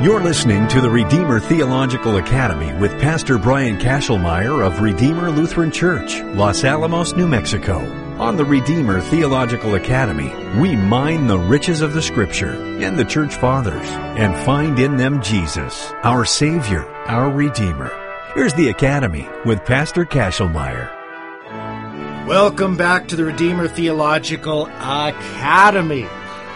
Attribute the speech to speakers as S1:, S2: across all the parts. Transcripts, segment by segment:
S1: You're listening to the Redeemer Theological Academy with Pastor Brian Kashelmeyer of Redeemer Lutheran Church, Los Alamos, New Mexico. On the Redeemer Theological Academy, we mine the riches of the Scripture and the Church Fathers and find in them Jesus, our Savior, our Redeemer. Here's the Academy with Pastor Kashelmeyer.
S2: Welcome back to the Redeemer Theological Academy.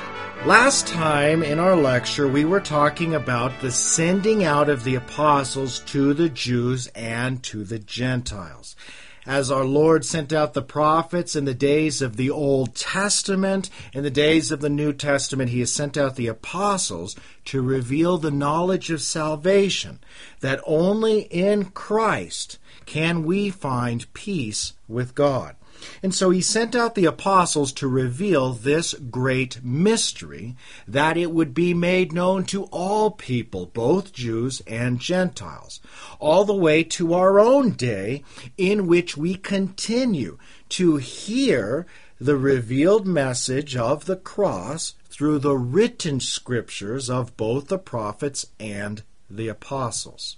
S2: Last time in our lecture, we were talking about the sending out of the apostles to the Jews and to the Gentiles. As our Lord sent out the prophets in the days of the Old Testament, in the days of the New Testament, He has sent out the apostles to reveal the knowledge of salvation, that only in Christ can we find peace with God. And so He sent out the apostles to reveal this great mystery, that it would be made known to all people, both Jews and Gentiles, all the way to our own day, in which we continue to hear the revealed message of the cross through the written scriptures of both the prophets and the apostles.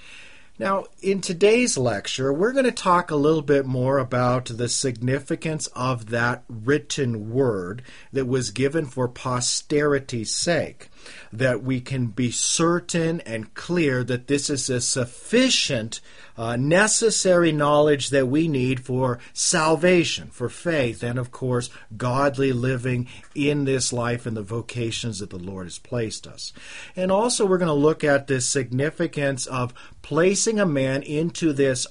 S2: Now, in today's lecture, we're going to talk a little bit more about the significance of that written word that was given for posterity's sake, that we can be certain and clear that this is a sufficient, necessary knowledge that we need for salvation, for faith, and of course, godly living in this life and the vocations that the Lord has placed us. And also, we're going to look at the significance of placing a man into this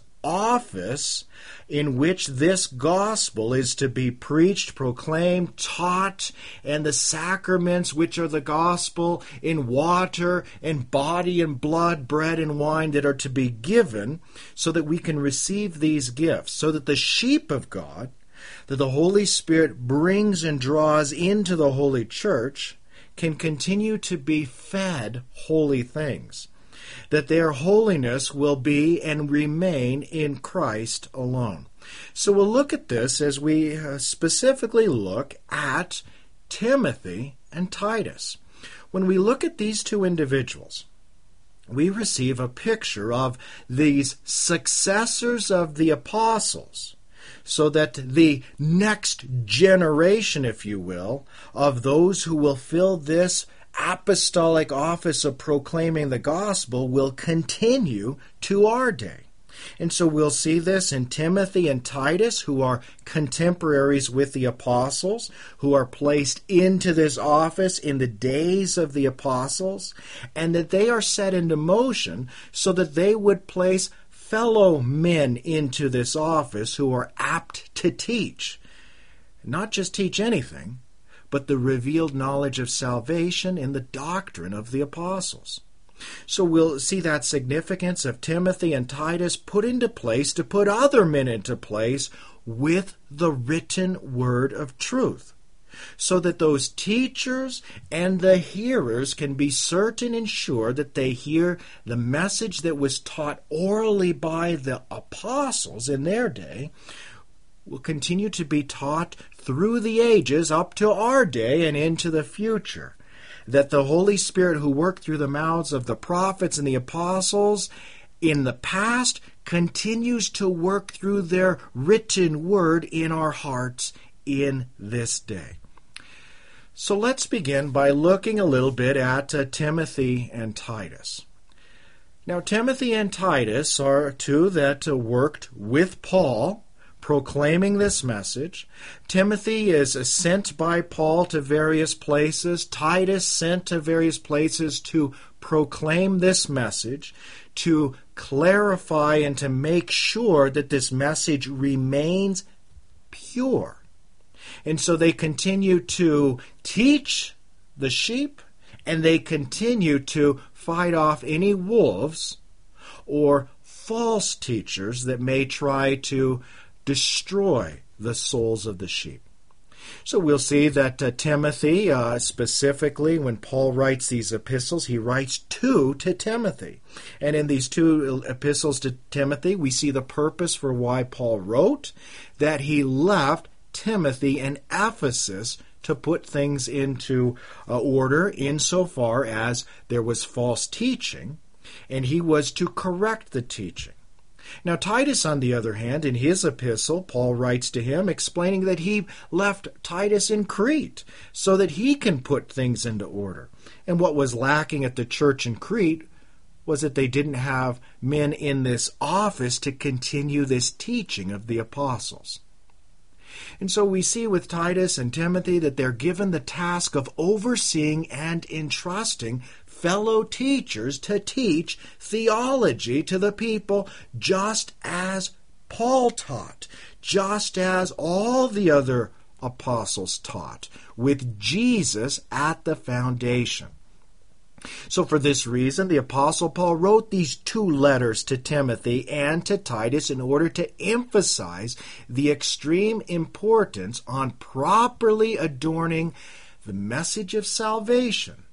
S2: office in which this gospel is to be preached, proclaimed, taught, and the sacraments, which are the gospel, in water and body and blood, bread and wine, that are to be given so that we can receive these gifts, so that the sheep of God, that the Holy Spirit brings and draws into the Holy Church, can continue to be fed holy things, that their holiness will be and remain in Christ alone. So we'll look at this as we specifically look at Timothy and Titus. When we look at these two individuals, we receive a picture of these successors of the apostles, so that the next generation, if you will, of those who will fill this apostolic office of proclaiming the gospel will continue to our day. And so we'll see this in Timothy and Titus, who are contemporaries with the apostles, who are placed into this office in the days of the apostles, and that they are set into motion so that they would place fellow men into this office who are apt to teach. Not just teach anything, but the revealed knowledge of salvation in the doctrine of the apostles. So we'll see that significance of Timothy and Titus put into place to put other men into place with the written word of truth, so that those teachers and the hearers can be certain and sure that they hear the message that was taught orally by the apostles in their day will continue to be taught through the ages up to our day and into the future. That the Holy Spirit who worked through the mouths of the prophets and the apostles in the past continues to work through their written word in our hearts in this day. So let's begin by looking a little bit at Timothy and Titus. Now, Timothy and Titus are two that worked with Paul, proclaiming this message. Timothy is sent by Paul to various places. Titus sent to various places to proclaim this message, to clarify and to make sure that this message remains pure. And so they continue to teach the sheep, and they continue to fight off any wolves or false teachers that may try to destroy the souls of the sheep. So we'll see that Timothy, specifically when Paul writes these epistles, he writes two to Timothy. And in these two epistles to Timothy, we see the purpose for why Paul wrote, that he left Timothy in Ephesus to put things into order insofar as there was false teaching, and he was to correct the teaching. Now, Titus, on the other hand, in his epistle, Paul writes to him explaining that he left Titus in Crete so that he can put things into order. And what was lacking at the church in Crete was that they didn't have men in this office to continue this teaching of the apostles. And so we see with Titus and Timothy that they're given the task of overseeing and entrusting fellow teachers to teach theology to the people, just as Paul taught, just as all the other apostles taught, with Jesus at the foundation. So for this reason, the Apostle Paul wrote these 2 letters to Timothy and to Titus in order to emphasize the extreme importance on properly adorning the message of salvation.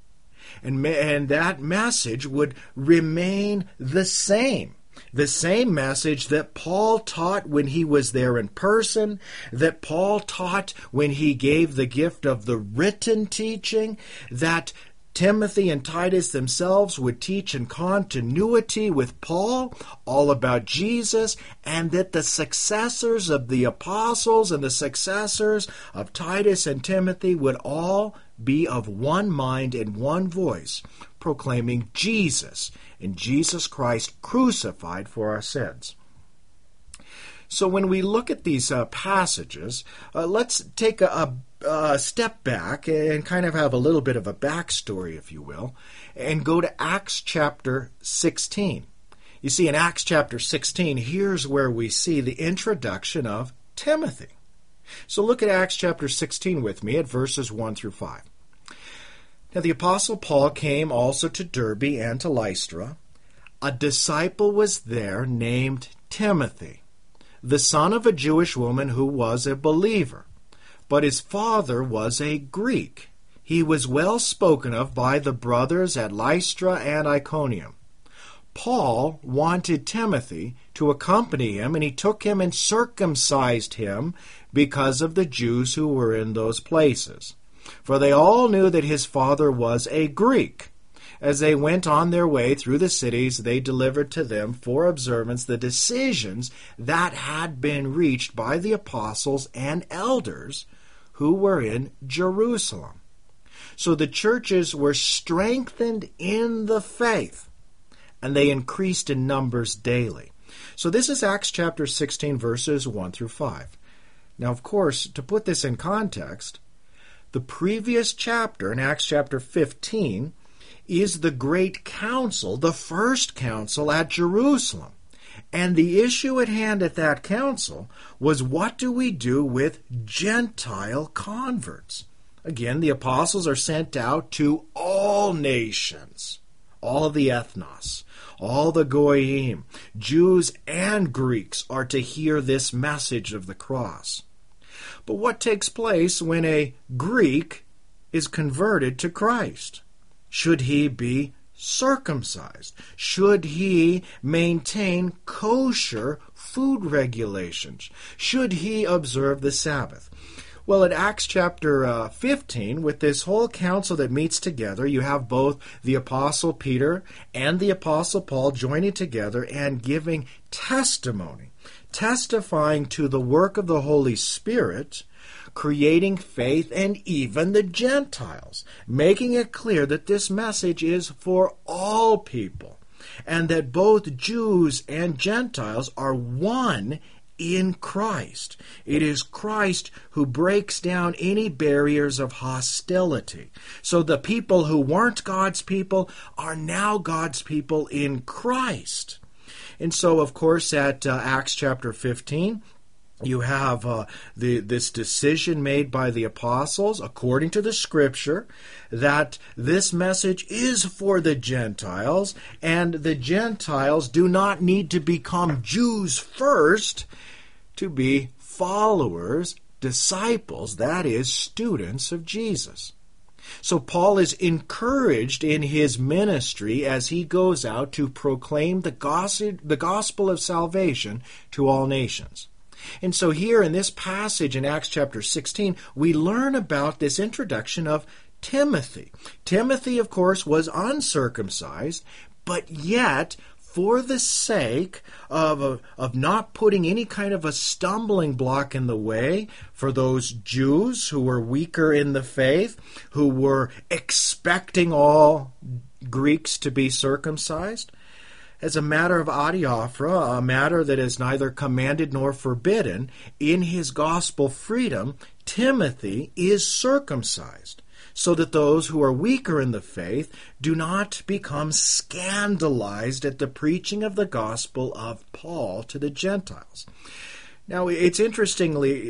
S2: And that message would remain the same message that Paul taught when he was there in person, that Paul taught when he gave the gift of the written teaching, that Timothy and Titus themselves would teach in continuity with Paul all about Jesus, and that the successors of the apostles and the successors of Titus and Timothy would all be of one mind and one voice, proclaiming Jesus and Jesus Christ crucified for our sins. So when we look at these passages, let's take a step back and kind of have a little bit of a backstory, if you will, and go to Acts chapter 16. You see, in Acts chapter 16, here's where we see the introduction of Timothy. So look at Acts chapter 16 with me at verses 1 through 5. Now the Apostle Paul came also to Derbe and to Lystra. A disciple was there named Timothy, the son of a Jewish woman who was a believer, but his father was a Greek. He was well spoken of by the brothers at Lystra and Iconium. Paul wanted Timothy to accompany him, and he took him and circumcised him because of the Jews who were in those places. For they all knew that his father was a Greek. As they went on their way through the cities, they delivered to them for observance the decisions that had been reached by the apostles and elders who were in Jerusalem. So the churches were strengthened in the faith, and they increased in numbers daily. So this is Acts chapter 16, verses 1 through 5. Now, of course, to put this in context, the previous chapter, in Acts chapter 15, is the great council, the first council at Jerusalem. And the issue at hand at that council was, what do we do with Gentile converts? Again, the apostles are sent out to all nations, all the ethnos, all the goyim, Jews and Greeks are to hear this message of the cross. But what takes place when a Greek is converted to Christ? Should he be circumcised? Should he maintain kosher food regulations? Should he observe the Sabbath? Well, in Acts chapter 15, with this whole council that meets together, you have both the Apostle Peter and the Apostle Paul joining together and giving testimony, testifying to the work of the Holy Spirit, creating faith, and even the Gentiles, making it clear that this message is for all people, and that both Jews and Gentiles are one in Christ. It is Christ who breaks down any barriers of hostility. So the people who weren't God's people are now God's people in Christ. And so, of course, at Acts chapter 15, you have this decision made by the apostles, according to the Scripture, that this message is for the Gentiles, and the Gentiles do not need to become Jews first to be followers, disciples, that is, students of Jesus. So Paul is encouraged in his ministry as he goes out to proclaim the gospel of salvation to all nations. And so here in this passage in Acts chapter 16, we learn about this introduction of Timothy. Timothy, of course, was uncircumcised, but yet, for the sake of not putting any kind of a stumbling block in the way for those Jews who were weaker in the faith, who were expecting all Greeks to be circumcised, as a matter of adiaphora, a matter that is neither commanded nor forbidden, in his gospel freedom, Timothy is circumcised, so that those who are weaker in the faith do not become scandalized at the preaching of the gospel of Paul to the Gentiles. Now, it's interesting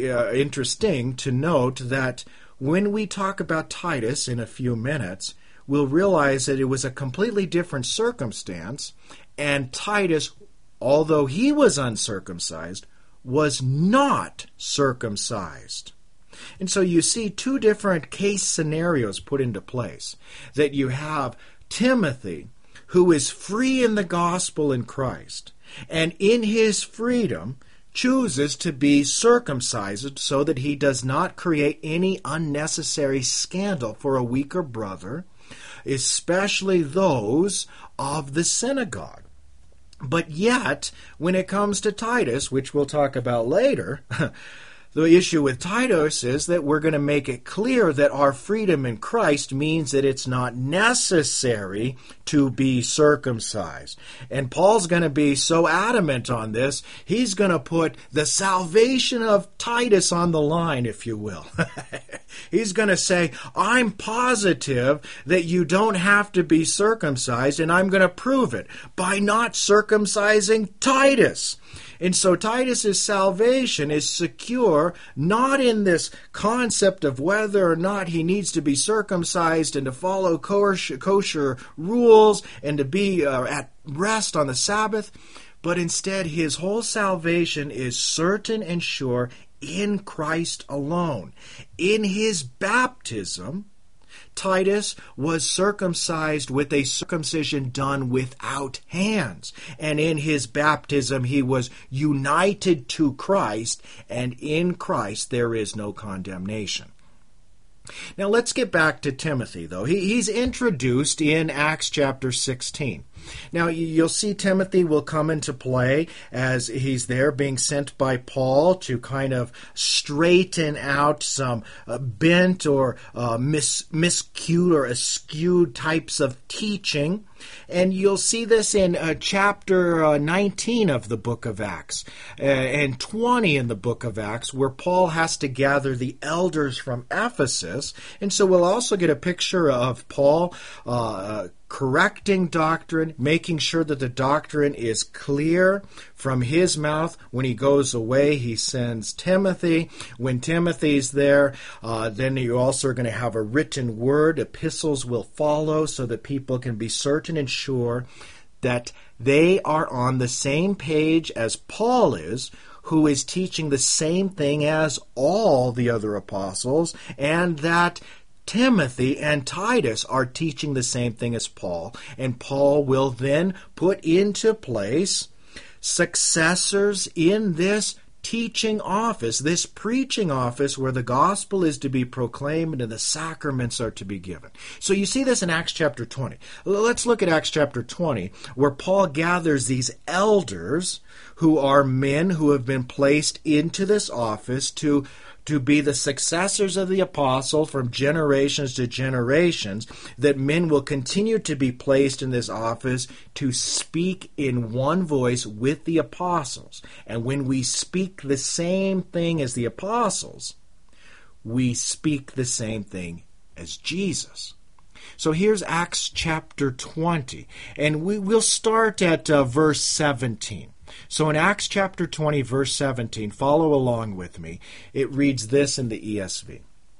S2: to note that when we talk about Titus in a few minutes, we'll realize that it was a completely different circumstance, and Titus, although he was uncircumcised, was not circumcised. And so you see two different case scenarios put into place. That you have Timothy, who is free in the gospel in Christ, and in his freedom chooses to be circumcised so that he does not create any unnecessary scandal for a weaker brother, especially those of the synagogue. But yet, when it comes to Titus, which we'll talk about later, the issue with Titus is that we're going to make it clear that our freedom in Christ means that it's not necessary to be circumcised. And Paul's going to be so adamant on this, he's going to put the salvation of Titus on the line, if you will. He's going to say, I'm positive that you don't have to be circumcised, and I'm going to prove it by not circumcising Titus. And so Titus's salvation is secure not in this concept of whether or not he needs to be circumcised and to follow kosher rules and to be at rest on the Sabbath, but instead his whole salvation is certain and sure in Christ alone. In his baptism, Titus was circumcised with a circumcision done without hands. And in his baptism, he was united to Christ, and in Christ there is no condemnation. Now let's get back to Timothy, though. He's introduced in Acts chapter 16. Now you'll see Timothy will come into play as he's there being sent by Paul to kind of straighten out some bent or miscued or askewed types of teaching. And you'll see this in chapter 19 of the book of Acts and 20 in the book of Acts, where Paul has to gather the elders from Ephesus. And so we'll also get a picture of Paul correcting doctrine, making sure that the doctrine is clear from his mouth. When he goes away, he sends Timothy. When Timothy's there, then you also are going to have a written word. Epistles will follow so that people can be certain and sure that they are on the same page as Paul is, who is teaching the same thing as all the other apostles, and that Timothy and Titus are teaching the same thing as Paul, and Paul will then put into place successors in this teaching office, this preaching office where the gospel is to be proclaimed and the sacraments are to be given. So you see this in Acts chapter 20. Let's look at Acts chapter 20, where Paul gathers these elders who are men who have been placed into this office to be the successors of the apostle from generations to generations, that men will continue to be placed in this office to speak in one voice with the apostles. And when we speak the same thing as the apostles, we speak the same thing as Jesus. So here's Acts chapter 20, and we'll start at verse 17. So in Acts chapter 20, verse 17, follow along with me. It reads this in the ESV.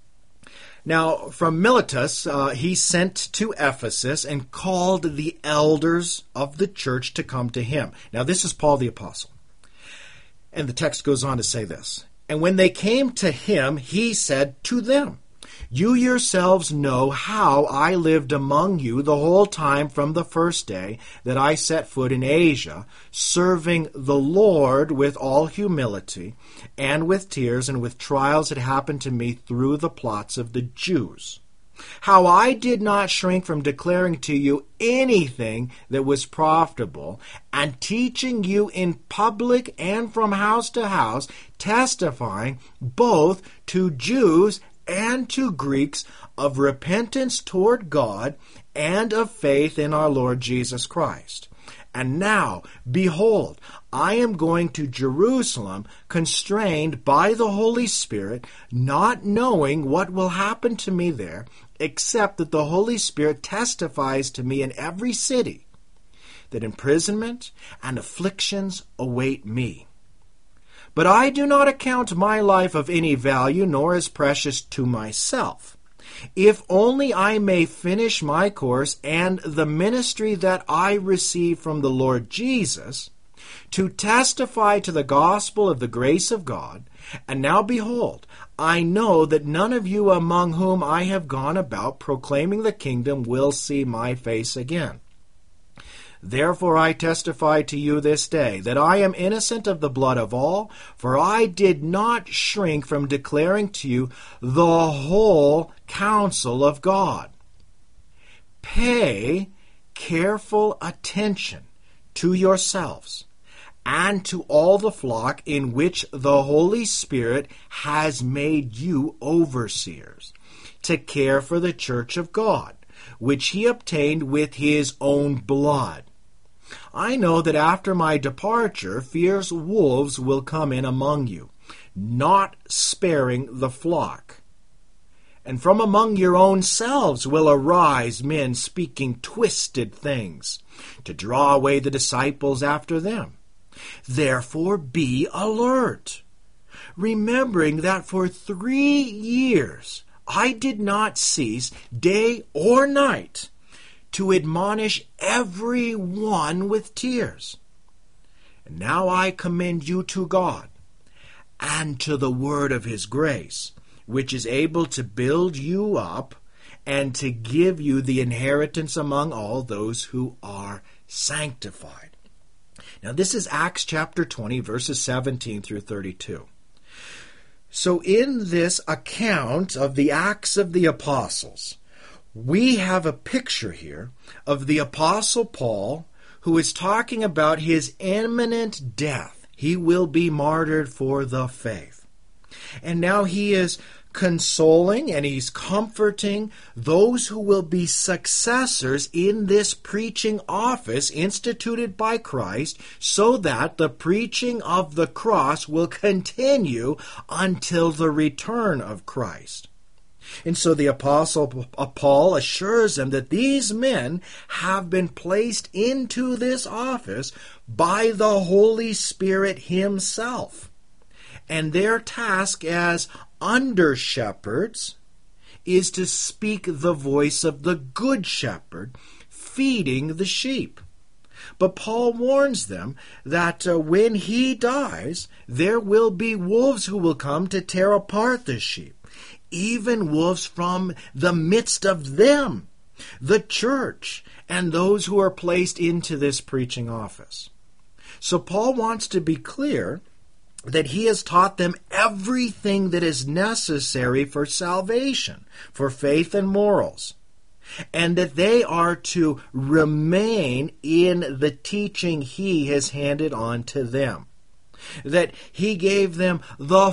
S2: Now, from Miletus, he sent to Ephesus and called the elders of the church to come to him. Now, this is Paul the apostle. And the text goes on to say this. And when they came to him, he said to them, You yourselves know how I lived among you the whole time from the first day that I set foot in Asia, serving the Lord with all humility, and with tears and with trials that happened to me through the plots of the Jews. How I did not shrink from declaring to you anything that was profitable, and teaching you in public and from house to house, testifying both to Jews and to Greeks of repentance toward God and of faith in our Lord Jesus Christ. And now, behold, I am going to Jerusalem, constrained by the Holy Spirit, not knowing what will happen to me there, except that the Holy Spirit testifies to me in every city that imprisonment and afflictions await me. But I do not account my life of any value, nor as precious to myself, if only I may finish my course and the ministry that I receive from the Lord Jesus, to testify to the gospel of the grace of God. And now behold, I know that none of you among whom I have gone about proclaiming the kingdom will see my face again. Therefore I testify to you this day that I am innocent of the blood of all, for I did not shrink from declaring to you the whole counsel of God. Pay careful attention to yourselves and to all the flock in which the Holy Spirit has made you overseers, to care for the church of God, which he obtained with his own blood. I know that after my departure, fierce wolves will come in among you, not sparing the flock. And from among your own selves will arise men speaking twisted things, to draw away the disciples after them. Therefore be alert, remembering that for 3 years I did not cease, day or night, to admonish every one with tears. And now I commend you to God, and to the word of his grace, which is able to build you up, and to give you the inheritance among all those who are sanctified. Now this is Acts chapter 20, verses 17 through 32. So in this account of the Acts of the Apostles, we have a picture here of the Apostle Paul, who is talking about his imminent death. He will be martyred for the faith. And now he is consoling and he's comforting those who will be successors in this preaching office instituted by Christ, so that the preaching of the cross will continue until the return of Christ. And so the Apostle Paul assures them that these men have been placed into this office by the Holy Spirit himself. And their task as under-shepherds is to speak the voice of the Good Shepherd, feeding the sheep. But Paul warns them that when he dies, there will be wolves who will come to tear apart the sheep, even wolves from the midst of them, the church, and those who are placed into this preaching office. So Paul wants to be clear that he has taught them everything that is necessary for salvation, for faith and morals, and that they are to remain in the teaching he has handed on to them. That he gave them the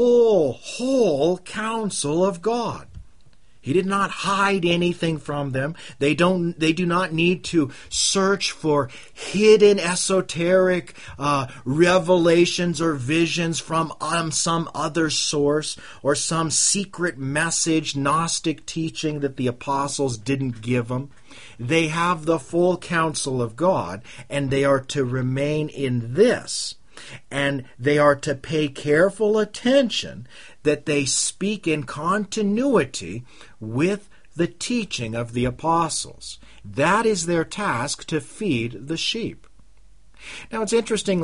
S2: whole counsel of God. He did not hide anything from them. They do not need to search for hidden esoteric revelations or visions from some other source, or some secret message, Gnostic teaching that the apostles didn't give them. They have the full counsel of God, and they are to remain in this. And they are to pay careful attention that they speak in continuity with the teaching of the apostles. That is their task, to feed the sheep. Now, it's interesting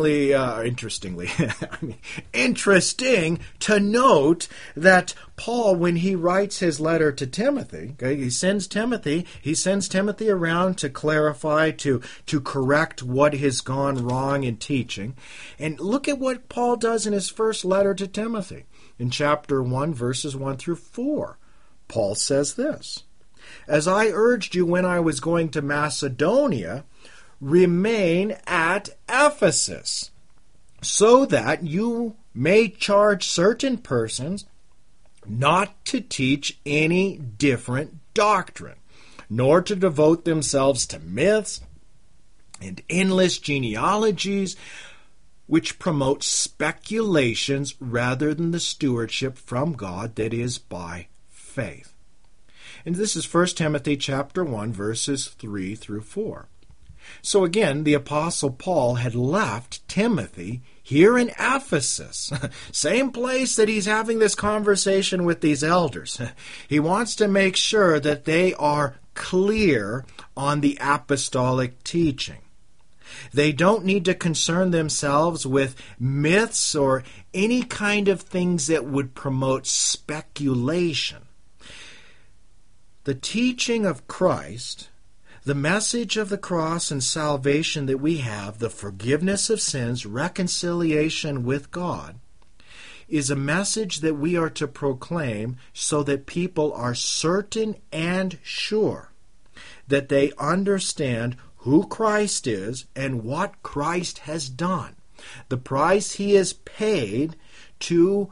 S2: to note that Paul, when he writes his letter to Timothy, he sends Timothy around to clarify, to correct what has gone wrong in teaching. And look at what Paul does in his first letter to Timothy. In chapter 1, verses 1 through 4, Paul says this: "As I urged you when I was going to Macedonia, remain at Ephesus, so that you may charge certain persons not to teach any different doctrine, nor to devote themselves to myths and endless genealogies, which promote speculations rather than the stewardship from God that is by faith." And this is 1 Timothy chapter 1, verses 3 through 4. So again, the Apostle Paul had left Timothy here in Ephesus, same place that he's having this conversation with these elders. He wants to make sure that they are clear on the apostolic teaching. They don't need to concern themselves with myths or any kind of things that would promote speculation. The teaching of Christ, the message of the cross and salvation that we have, the forgiveness of sins, reconciliation with God, is a message that we are to proclaim so that people are certain and sure that they understand who Christ is and what Christ has done, the price he has paid to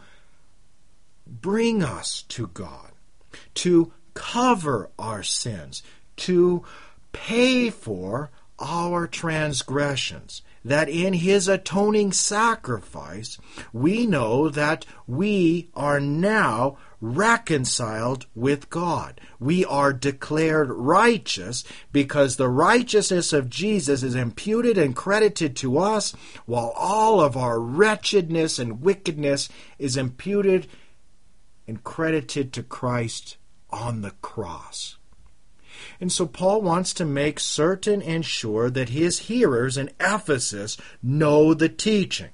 S2: bring us to God, to cover our sins, to pay for our transgressions, that in his atoning sacrifice we know that we are now reconciled with God. We are declared righteous because the righteousness of Jesus is imputed and credited to us, while all of our wretchedness and wickedness is imputed and credited to Christ on the cross. And so Paul wants to make certain and sure that his hearers in Ephesus know the teaching,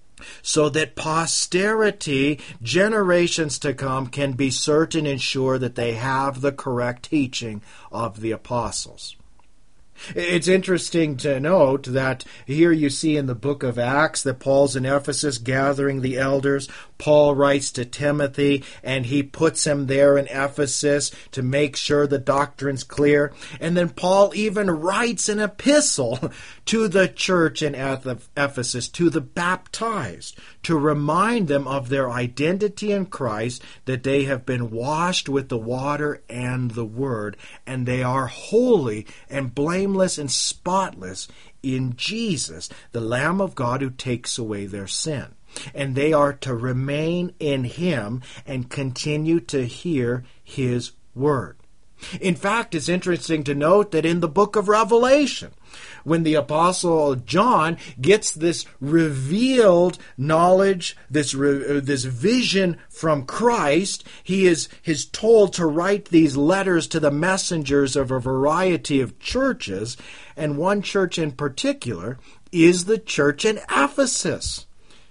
S2: so that posterity, generations to come, can be certain and sure that they have the correct teaching of the apostles. It's interesting to note that here you see in the book of Acts that Paul's in Ephesus gathering the elders. Paul writes to Timothy, and he puts him there in Ephesus to make sure the doctrine's clear. And then Paul even writes an epistle to the church in Ephesus, to the baptized, to remind them of their identity in Christ, that they have been washed with the water and the word, and they are holy and blameless and spotless in Jesus, the Lamb of God who takes away their sin. And they are to remain in him and continue to hear his word. In fact, it's interesting to note that in the book of Revelation, when the Apostle John gets this revealed knowledge, this vision from Christ, he is told to write these letters to the messengers of a variety of churches, and one church in particular is the church in Ephesus.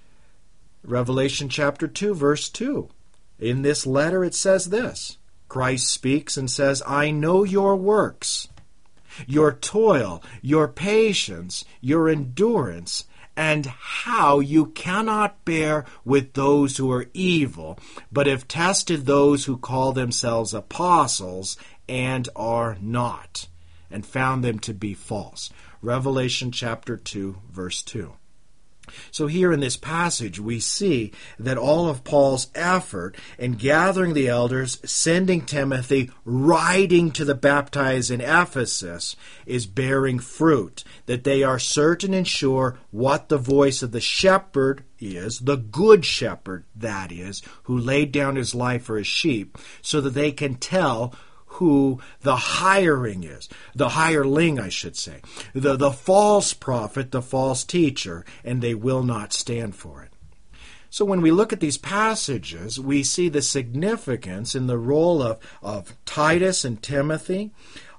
S2: Revelation chapter 2, verse 2. In this letter it says this. Christ speaks and says, "I know your works, your toil, your patience, your endurance, and how you cannot bear with those who are evil, but have tested those who call themselves apostles and are not, and found them to be false." Revelation chapter 2, verse 2. So here in this passage, we see that all of Paul's effort in gathering the elders, sending Timothy, writing to the baptized in Ephesus, is bearing fruit, that they are certain and sure what the voice of the shepherd is, the good shepherd, that is, who laid down his life for his sheep, so that they can tell who the hireling is, the hireling, I should say, the false prophet, the false teacher, and they will not stand for it. So when we look at these passages, we see the significance in the role of Titus and Timothy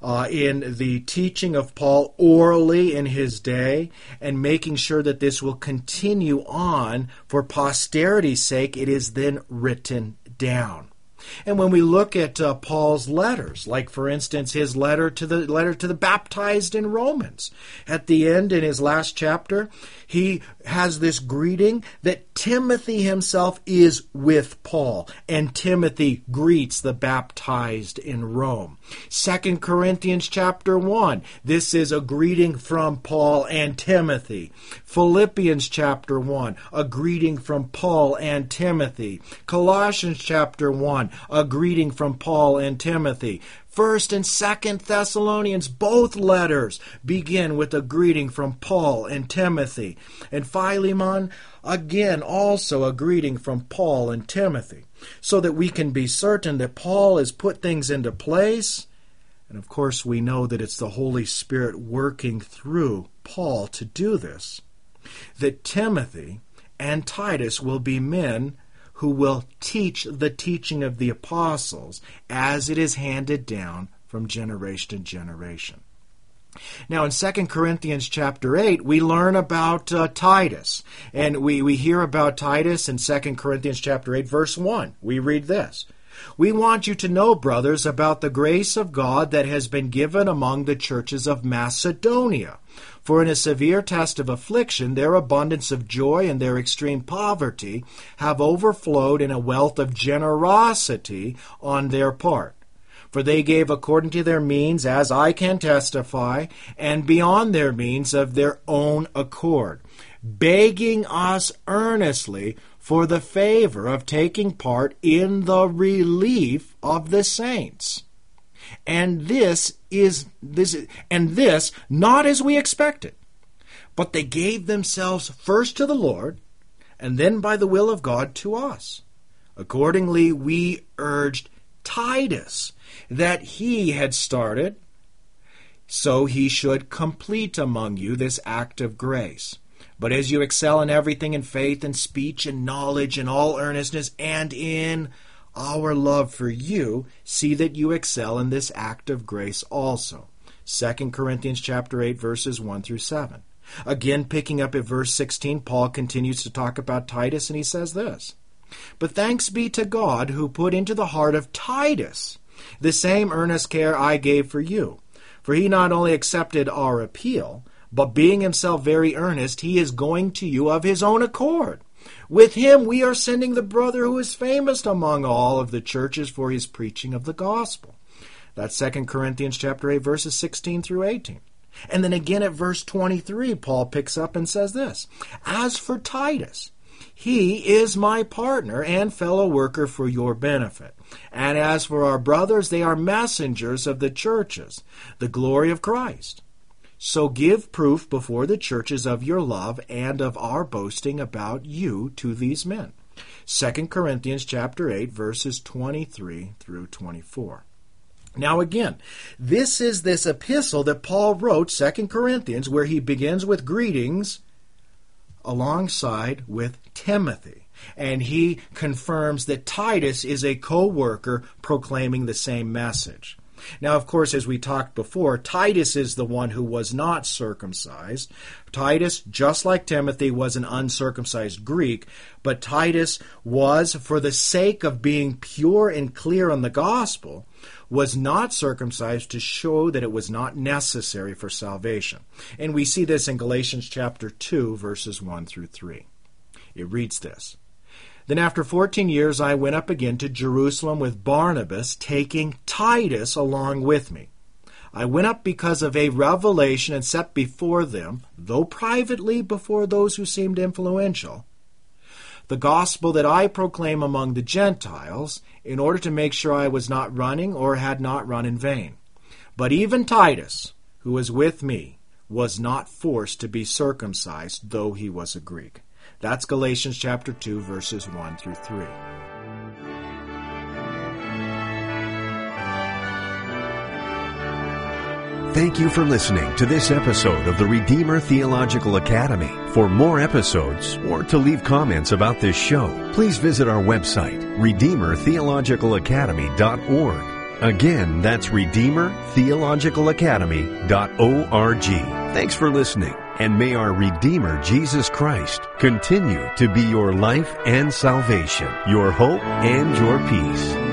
S2: in the teaching of Paul orally in his day, and making sure that this will continue on for posterity's sake. It is then written down. And when we look at Paul's letters, like for instance his letter to the baptized in Romans, at the end in his last chapter, he has this greeting that Timothy himself is with Paul, and Timothy greets the baptized in Rome. 2 Corinthians chapter 1, this is a greeting from Paul and Timothy. Philippians chapter 1, a greeting from Paul and Timothy. Colossians chapter 1, a greeting from Paul and Timothy. 1st and 2nd Thessalonians, both letters begin with a greeting from Paul and Timothy. And Philemon, again, also a greeting from Paul and Timothy. So that we can be certain that Paul has put things into place. And of course, we know that it's the Holy Spirit working through Paul to do this. That Timothy and Titus will be men who will teach the teaching of the apostles as it is handed down from generation to generation. Now in 2 Corinthians chapter 8, we learn about Titus. And we hear about Titus in 2 Corinthians chapter 8, verse 1. We read this. We want you to know, brothers, about the grace of God that has been given among the churches of Macedonia. For in a severe test of affliction, their abundance of joy and their extreme poverty have overflowed in a wealth of generosity on their part. For they gave according to their means, as I can testify, and beyond their means of their own accord, begging us earnestly for the favor of taking part in the relief of the saints. And this not as we expected, but they gave themselves first to the Lord, and then by the will of God to us. Accordingly, we urged Titus that he had started, so he should complete among you this act of grace. But as you excel in everything, in faith and speech and knowledge and all earnestness, and in our love for you, see that you excel in this act of grace also. 2 Corinthians chapter 8, verses 1 through 7. Again, picking up at verse 16, Paul continues to talk about Titus, and he says this. But thanks be to God who put into the heart of Titus the same earnest care I gave for you. For he not only accepted our appeal, but being himself very earnest, he is going to you of his own accord. With him we are sending the brother who is famous among all of the churches for his preaching of the gospel. That's 2 Corinthians chapter 8, verses 16 through 18. And then again at verse 23, Paul picks up and says this. As for Titus, he is my partner and fellow worker for your benefit. And as for our brothers, they are messengers of the churches, the glory of Christ. So give proof before the churches of your love and of our boasting about you to these men. 2 Corinthians chapter 8, verses 23 through 24. Now again, this is this epistle that Paul wrote, 2 Corinthians, where he begins with greetings alongside with Timothy. And he confirms that Titus is a co-worker proclaiming the same message. Now, of course, as we talked before, Titus is the one who was not circumcised. Titus, just like Timothy, was an uncircumcised Greek, but Titus was, for the sake of being pure and clear on the gospel, was not circumcised to show that it was not necessary for salvation. And we see this in Galatians chapter 2, verses 1 through 3. It reads this. Then after 14 years I went up again to Jerusalem with Barnabas, taking Titus along with me. I went up because of a revelation and set before them, though privately before those who seemed influential, the gospel that I proclaim among the Gentiles, in order to make sure I was not running or had not run in vain. But even Titus, who was with me, was not forced to be circumcised, though he was a Greek. That's Galatians chapter 2, verses 1 through 3.
S1: Thank you for listening to this episode of the Redeemer Theological Academy. For more episodes or to leave comments about this show, please visit our website, redeemertheologicalacademy.org. Again, that's redeemertheologicalacademy.org. Thanks for listening, and may our Redeemer Jesus Christ continue to be your life and salvation, your hope and your peace.